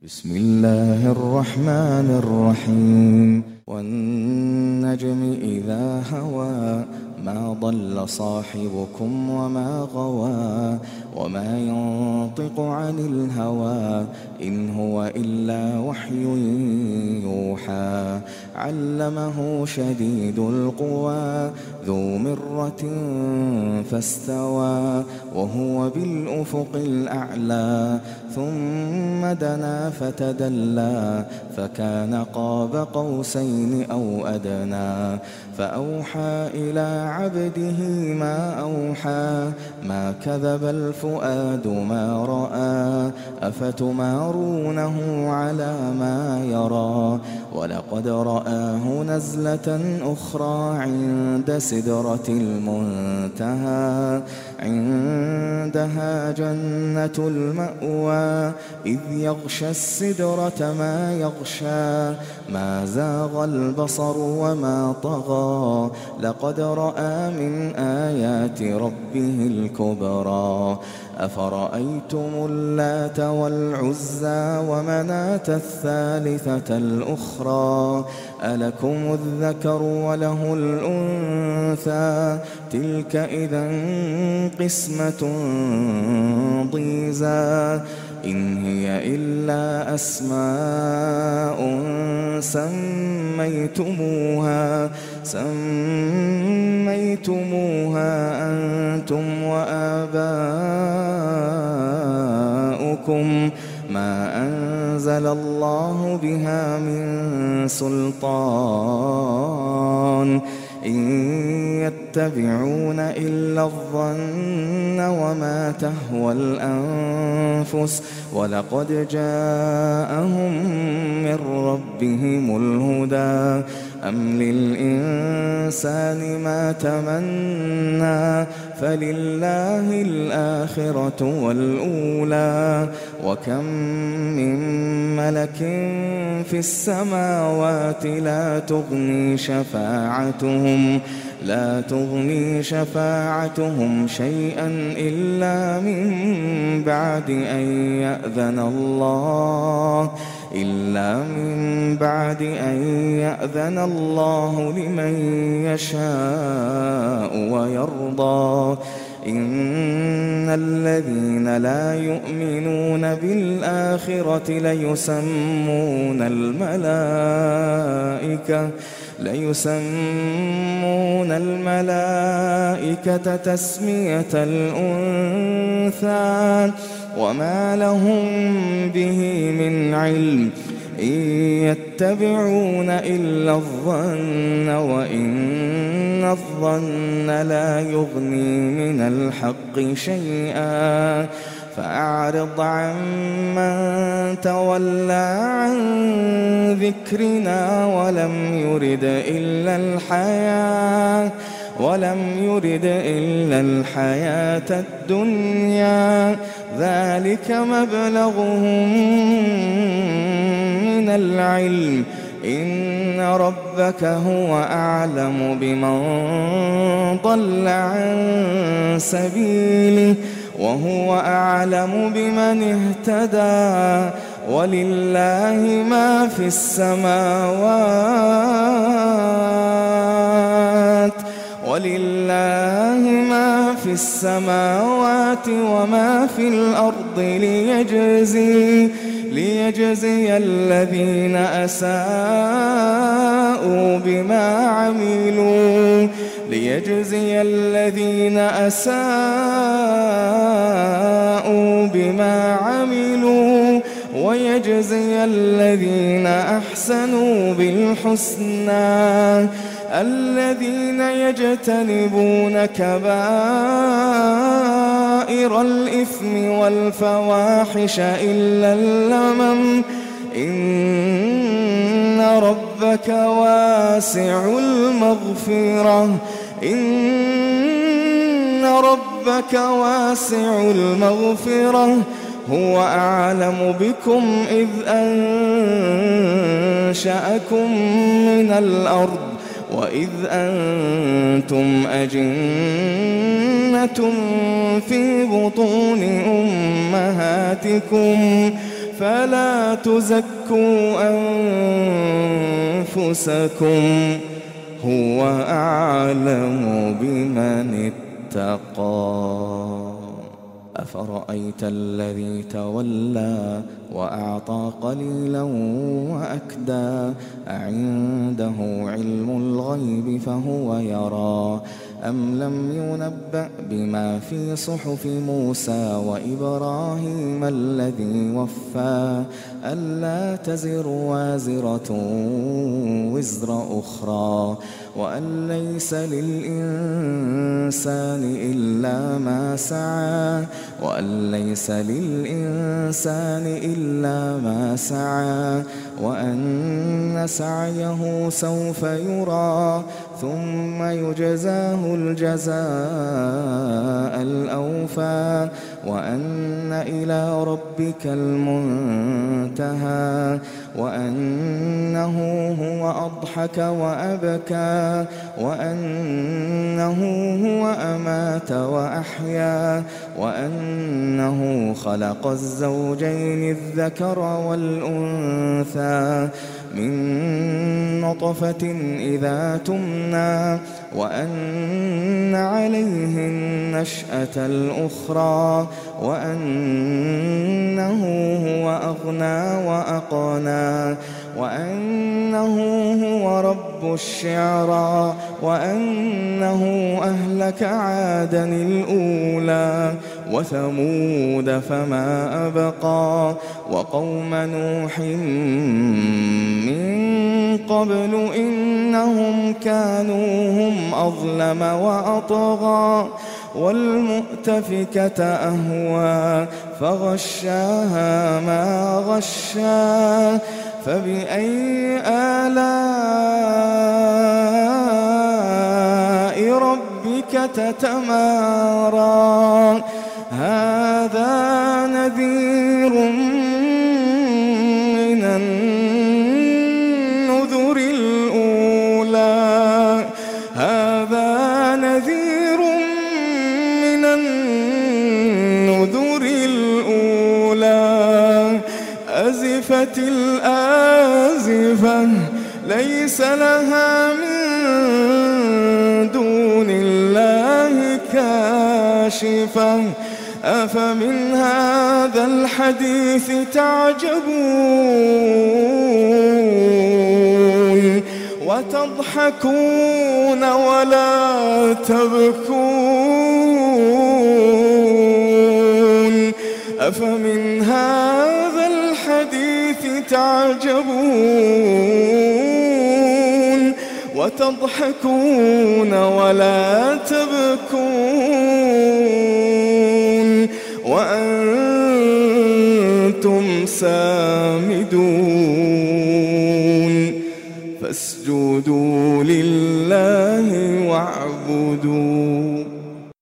بسم الله الرحمن الرحيم والنجم إذا هوى ما ضل صاحبكم وما غوى وما ينطق عن الهوى إن هو إلا وحي يوحى علمه شديد القوى ذو مرة فاستوى وهو بالأفق الأعلى ثم دنا فتدلى فكان قاب قوسين أو أدنى فأوحى إلى عبده ما أوحى ما كذب الفؤاد ما رأى أفتمارونه على ما يرى ولقد رآه نزلة أخرى عند سدرة المنتهى عندها جنة المأوى إذ يغشى السدرة ما يغشى ما زاغ البصر وما طغى لقد رأى من آيات ربه الكبرى أفرأيتم اللات والعزى ومناة الثالثة الأخرى ألكم الذكر وله الأنثى تلك إذا قسمة ضيزى إن هي إلا أسماء سميتموها أنتم وآباؤكم ما أنزل الله بها من سلطان إن يتبعون إلا الظن وما تهوى الأنفس ولقد جاءهم من ربهم الهدى أم للإنسان ما تمنى فلله الآخرة والأولى وكم من ملك في السماوات لا تغني شفاعتهم شيئا إلا من بعد أن يأذن الله لمن يشاء ويرضى إن الذين لا يؤمنون بالآخرة ليسمون الملائكة تسمية الأنثى وما لهم به من علم إن يتبعون إلا الظن وإن الظن لا يغني من الحق شيئا فأعرض عمن تولى عن ذكرنا ولم يرد إلا الحياة الدنيا ذلك مبلغهم من العلم إن ربك هو أعلم بمن ضل عن سبيله وهو أعلم بمن اهتدى ولله ما في السماوات وما في الأرض ليجزي الذين أساءوا بما عملوا ويجزي الذين أحسنوا بالحسنى الذين يجتنبون كبائر الإثم والفواحش إلا اللمم إن ربك واسع المغفرة هو أعلم بكم إذ أنشأكم من الأرض وإذ أنتم أجنة في بطون أمهاتكم فلا تزكوا أنفسكم هو أعلم بمن اتقى. أفرأيت الذي تولى وأعطى قليلا وأكدى أعنده علم الغيب فهو يرى أم لم ينبأ بما في صحف موسى وإبراهيم الذي وفى ألا تزر وازرة وزر أخرى وأن ليس للإنسان إلا ما سعى وأن سعيه سوف يرى ثم يجزاه الجزاء الأوفى وأن إلى ربك المنتهى وأنه هو أضحك وأبكى وأنه هو أمات وأحيا وأنه خلق الزوجين الذكر والأنثى من نطفة إذا تمنى وأن عليه النشأة الأخرى وأنه هو أغنى وأقنى وأنه هو رب الشعرى وأنه أهلك عادا الأولى وثمود فما أبقى وقوم نوح من قبل إنهم كانوا هم أظلم وأطغى والمؤتفكة أهوى فغشاها ما غشا فبأي آلاء ربك تتمارى هذا نذير من النذر الأولى أزفت الآزفة ليس لها من دون الله كاشفة أفمن هذا الحديث تعجبون وتضحكون ولا تبكون أفمن هذا الحديث تعجبون وتضحكون ولا تبكون وأنتم سامدون فاسجدوا لله واعبدوا.